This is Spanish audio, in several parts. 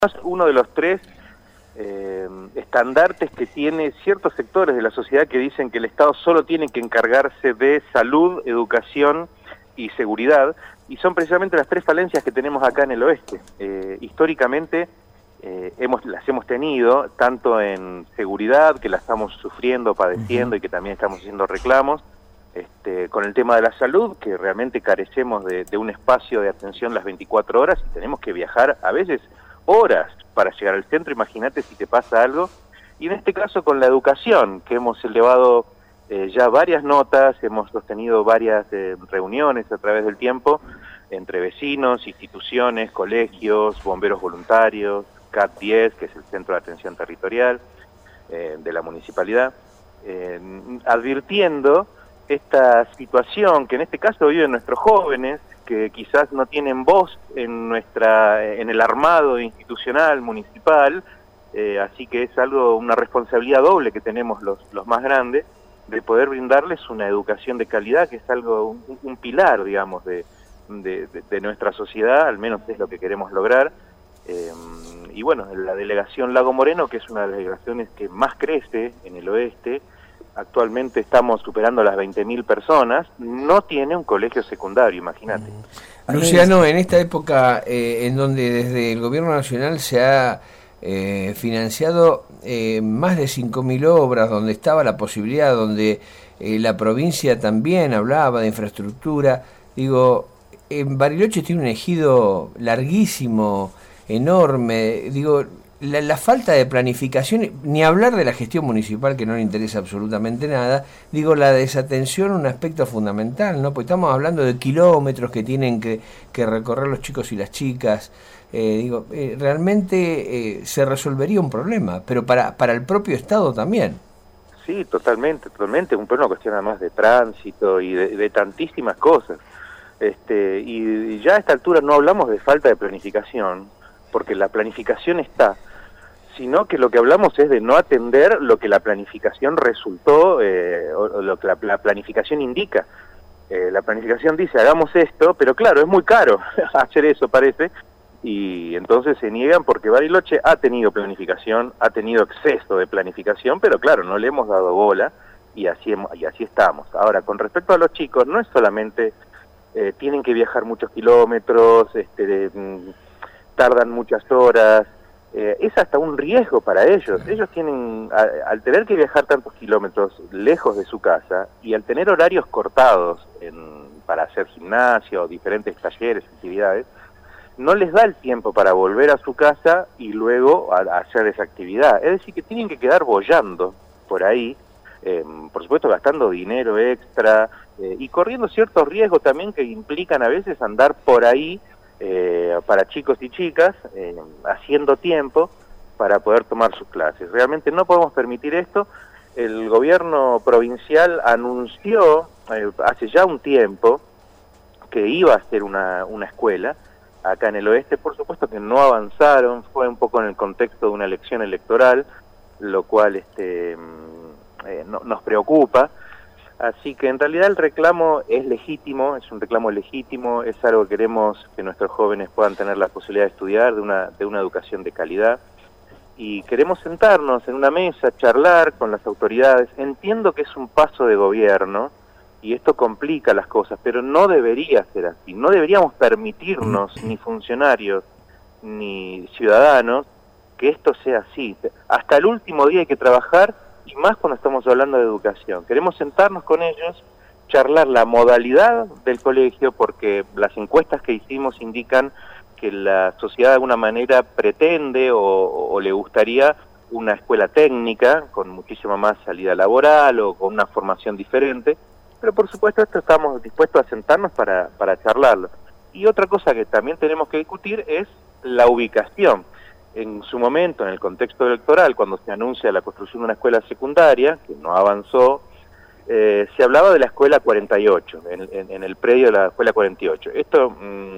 uno de los tres estandartes que tiene ciertos sectores de la sociedad que dicen que el Estado solo tiene que encargarse de salud, educación y seguridad, y son precisamente las tres falencias que tenemos acá en el oeste. Históricamente las hemos tenido, tanto en seguridad, que la estamos sufriendo, padeciendo, y que también estamos haciendo reclamos, con el tema de la salud, que realmente carecemos de un espacio de atención las 24 horas, y tenemos que viajar a veces horas para llegar al centro. Imagínate si te pasa algo. Y en este caso con la educación, que hemos elevado ya varias notas, hemos sostenido varias reuniones a través del tiempo entre vecinos, instituciones, colegios, bomberos voluntarios, CAT-10, que es el Centro de Atención Territorial de la municipalidad, advirtiendo esta situación que en este caso viven nuestros jóvenes, que quizás no tienen voz en el armado institucional municipal, así que es una responsabilidad doble que tenemos los más grandes, de poder brindarles una educación de calidad, que es un pilar, digamos, de nuestra sociedad, al menos es lo que queremos lograr. Y bueno, la delegación Lago Moreno, que es una de las delegaciones que más crece en el oeste, actualmente estamos superando las 20.000 personas, no tiene un colegio secundario, imagínate. Luciano, en esta época en donde desde el gobierno nacional se ha financiado más de 5.000 obras, donde estaba la posibilidad, donde la provincia también hablaba de infraestructura, digo, en Bariloche tiene un ejido larguísimo, enorme, digo, la falta de planificación, ni hablar de la gestión municipal, que no le interesa absolutamente nada, digo, la desatención, un aspecto fundamental, ¿no? Porque estamos hablando de kilómetros que tienen que recorrer los chicos y las chicas, realmente se resolvería un problema, pero para el propio Estado también. Sí, totalmente, un problema, cuestión además de tránsito y de tantísimas cosas. Y ya a esta altura no hablamos de falta de planificación, porque la planificación está, sino que lo que hablamos es de no atender lo que la planificación resultó, o lo que la planificación indica. La planificación dice, hagamos esto, pero claro, es muy caro hacer eso, parece, y entonces se niegan porque Bariloche ha tenido planificación, ha tenido exceso de planificación, pero claro, no le hemos dado bola, y así estamos. Ahora, con respecto a los chicos, no es solamente tienen que viajar muchos kilómetros, tardan muchas horas, es hasta un riesgo para ellos. Ellos tienen, al tener que viajar tantos kilómetros lejos de su casa y al tener horarios cortados para hacer gimnasio, diferentes talleres, actividades, no les da el tiempo para volver a su casa y luego a hacer esa actividad. Es decir, que tienen que quedar boyando por ahí, por supuesto gastando dinero extra y corriendo ciertos riesgos también que implican a veces andar por ahí para chicos y chicas, haciendo tiempo para poder tomar sus clases. Realmente no podemos permitir esto. El gobierno provincial anunció hace ya un tiempo que iba a hacer una escuela acá en el oeste. Por supuesto que no avanzaron, fue un poco en el contexto de una elección electoral, lo cual nos preocupa. Así que en realidad el reclamo es legítimo, es un reclamo legítimo, es algo que queremos que nuestros jóvenes puedan tener la posibilidad de estudiar, de una educación de calidad, y queremos sentarnos en una mesa, charlar con las autoridades. Entiendo que es un paso de gobierno y esto complica las cosas, pero no debería ser así, no deberíamos permitirnos, ni funcionarios, ni ciudadanos, que esto sea así. Hasta el último día hay que trabajar, y más cuando estamos hablando de educación. Queremos sentarnos con ellos, charlar la modalidad del colegio, porque las encuestas que hicimos indican que la sociedad de alguna manera pretende o le gustaría una escuela técnica, con muchísima más salida laboral o con una formación diferente, pero por supuesto estamos dispuestos a sentarnos para charlarlo. Y otra cosa que también tenemos que discutir es la ubicación. En su momento, en el contexto electoral, cuando se anuncia la construcción de una escuela secundaria, que no avanzó, se hablaba de la escuela 48, en el predio de la escuela 48. Esto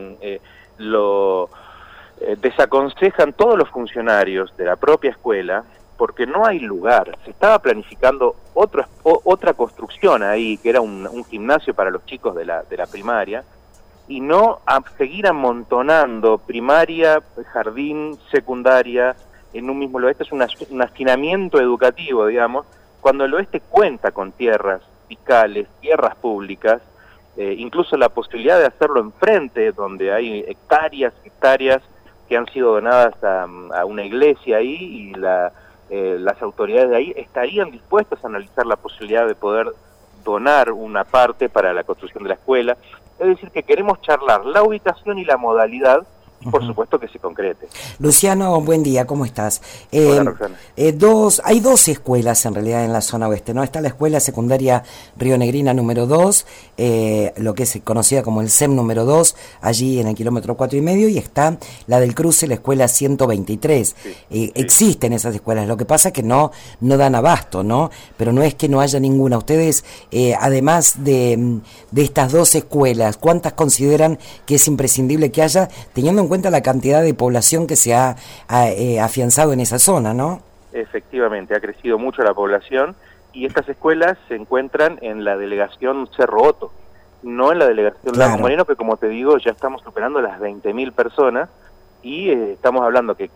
lo desaconsejan todos los funcionarios de la propia escuela, porque no hay lugar. Se estaba planificando otra construcción ahí, que era un gimnasio para los chicos de la primaria, y no a seguir amontonando primaria, jardín, secundaria en un mismo. El oeste es un hacinamiento educativo, digamos, cuando el oeste cuenta con tierras fiscales, tierras públicas, incluso la posibilidad de hacerlo enfrente, donde hay hectáreas que han sido donadas a una iglesia ahí, y las autoridades de ahí estarían dispuestas a analizar la posibilidad de poder donar una parte para la construcción de la escuela. Es decir, que queremos charlar la ubicación y la modalidad, y por supuesto que se concrete. Luciano, buen día, ¿cómo estás? Hola, Roxana. Hay dos escuelas en realidad en la zona oeste, ¿no? Está la escuela secundaria Río Negrina número 2, lo que es conocida como el SEM número 2, allí en el kilómetro 4,5, y está la del cruce, la escuela 123. Sí. Existen esas escuelas, lo que pasa es que no dan abasto, ¿no? Pero no es que no haya ninguna. Ustedes, además de estas dos escuelas, ¿cuántas consideran que es imprescindible que haya, teniendo en cuenta la cantidad de población que se ha afianzado en esa zona, ¿no? Efectivamente, ha crecido mucho la población, y estas escuelas se encuentran en la delegación Cerro Otto, no en la delegación Lago Moreno, que como te digo ya estamos superando las 20.000 personas, y estamos hablando que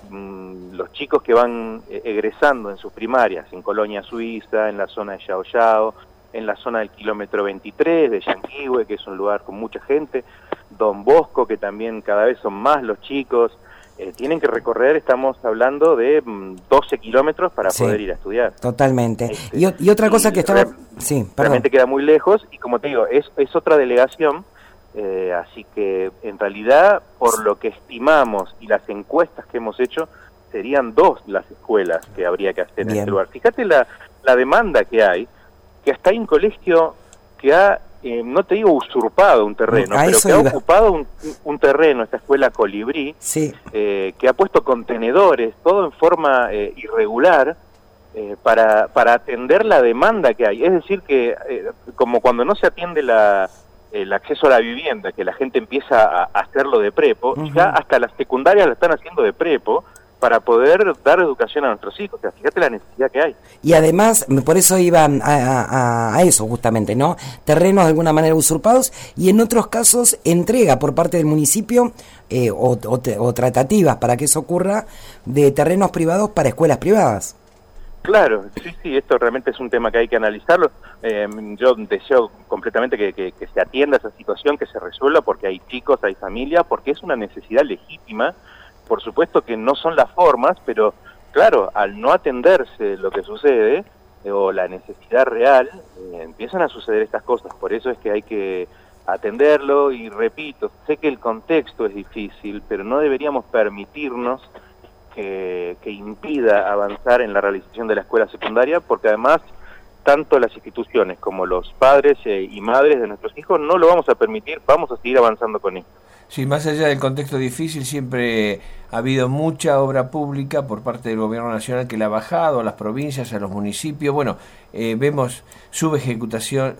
los chicos que van egresando en sus primarias, en Colonia Suiza, en la zona de Yao Yao, en la zona del kilómetro 23 de Yanquihue, que es un lugar con mucha gente, Don Bosco, que también cada vez son más los chicos, tienen que recorrer, estamos hablando de 12 kilómetros para poder ir a estudiar. Totalmente. Y otra cosa que estaba... Realmente queda muy lejos, y como te digo, es otra delegación, así que en realidad, por lo que estimamos y las encuestas que hemos hecho, serían 2 las escuelas que habría que hacer en este lugar. Fíjate la demanda que hay, que hasta hay un colegio que ha, no te digo usurpado un terreno, pero que ha ocupado un terreno, esta escuela Colibrí, que ha puesto contenedores, todo en forma irregular, para atender la demanda que hay. Es decir, que como cuando no se atiende el acceso a la vivienda, que la gente empieza a hacerlo de prepo, ya hasta las secundarias lo están haciendo de prepo, para poder dar educación a nuestros hijos. O sea, fíjate la necesidad que hay. Y además, por eso iban a eso justamente, ¿no? Terrenos de alguna manera usurpados, y en otros casos entrega por parte del municipio o tratativas para que eso ocurra, de terrenos privados para escuelas privadas. Claro, sí, esto realmente es un tema que hay que analizarlo. Yo deseo completamente que se atienda esa situación, que se resuelva, porque hay chicos, hay familias, porque es una necesidad legítima. Por supuesto que no son las formas, pero claro, al no atenderse lo que sucede, o la necesidad real, empiezan a suceder estas cosas. Por eso es que hay que atenderlo, y repito, sé que el contexto es difícil, pero no deberíamos permitirnos que impida avanzar en la realización de la escuela secundaria, porque además tanto las instituciones como los padres y madres de nuestros hijos no lo vamos a permitir. Vamos a seguir avanzando con esto. Sí, más allá del contexto difícil, siempre ha habido mucha obra pública por parte del gobierno nacional que la ha bajado a las provincias, a los municipios. Bueno, vemos subejecución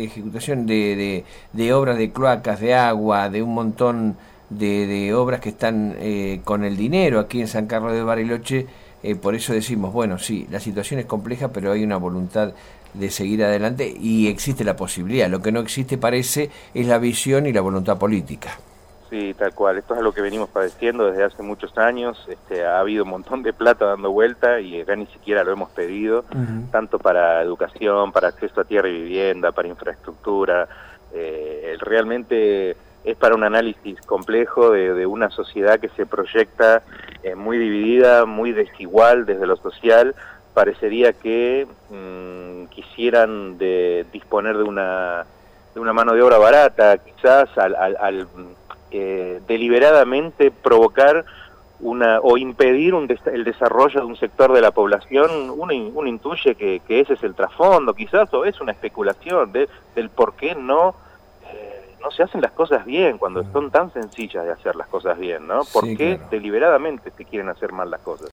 de obras de cloacas, de agua, de un montón de obras que están con el dinero aquí en San Carlos de Bariloche. Por eso decimos, bueno, sí, la situación es compleja, pero hay una voluntad de seguir adelante y existe la posibilidad. Lo que no existe, parece, es la visión y la voluntad política. Sí, tal cual. Esto es algo que venimos padeciendo desde hace muchos años. Ha habido un montón de plata dando vuelta, y acá ni siquiera lo hemos pedido, tanto para educación, para acceso a tierra y vivienda, para infraestructura. Realmente es para un análisis complejo de una sociedad que se proyecta muy dividida, muy desigual desde lo social. Parecería que quisieran disponer de una mano de obra barata, quizás al deliberadamente provocar o impedir el desarrollo de un sector de la población. Uno intuye que ese es el trasfondo, quizás, o es una especulación del por qué no se hacen las cosas bien cuando son tan sencillas de hacer las cosas bien, ¿no? ¿Por qué deliberadamente se quieren hacer mal las cosas?